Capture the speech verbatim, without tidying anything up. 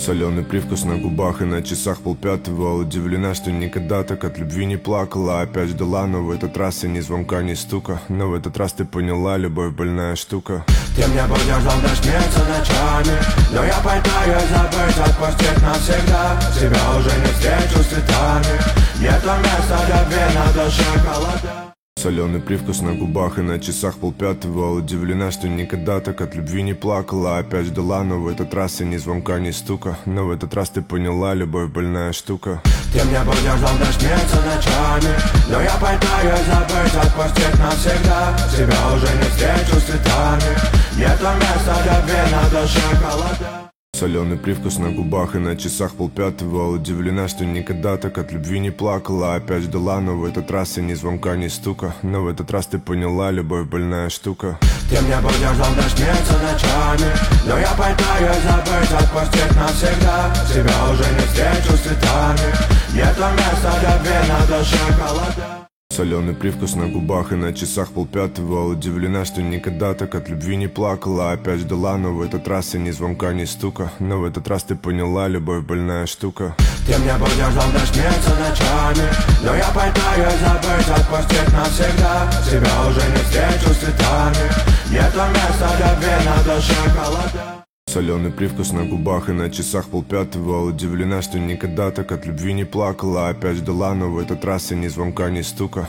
Соленый привкус на губах и на часах полпятого. Удивлена, что никогда так от любви не плакала. Опять ждала, но в этот раз и ни звонка, ни стука. Но в этот раз ты поняла, любовь больная штука. Ты мне будешь долго сниться ночами, но я пытаюсь забыть, отпустить навсегда. Тебя уже не встречу с цветами, нету места для вина, до шоколада. Соленый привкус на губах и на часах полпятого. Удивлена, что никогда так от любви не плакала. Опять ждала, но в этот раз и ни звонка, ни стука. Но в этот раз ты поняла, любовь больная штука. Ты мне будешь долго сниться ночами, но я пытаюсь забыть, отпустить навсегда. Тебя уже не встречу с цветами, нету места для вина, до шоколада. Соленый привкус на губах и на часах полпятого. Удивлена, что никогда так от любви не плакала. Опять ждала, но в этот раз и ни звонка, ни стука. Но в этот раз ты поняла, любовь больная штука. Ты мне будешь долго сниться ночами, но я пытаюсь забыть, отпустить навсегда. Тебя уже не встречу с цветами, нету места для вина, до шоколада. Соленый привкус на губах и на часах полпятого. Удивлена, что никогда так от любви не плакала. Опять ждала, но в этот раз и ни звонка, ни стука. Но в этот раз ты поняла, любовь больная штука. Ты мне будешь долго сниться ночами, но я пытаюсь забыть, отпустить навсегда. Тебя уже не встречу с цветами, нету места для вина, до шоколада. Соленый привкус на губах и на часах полпятого. Удивлена, что никогда так от любви не плакала. Опять ждала, но в этот раз и ни звонка, ни стука.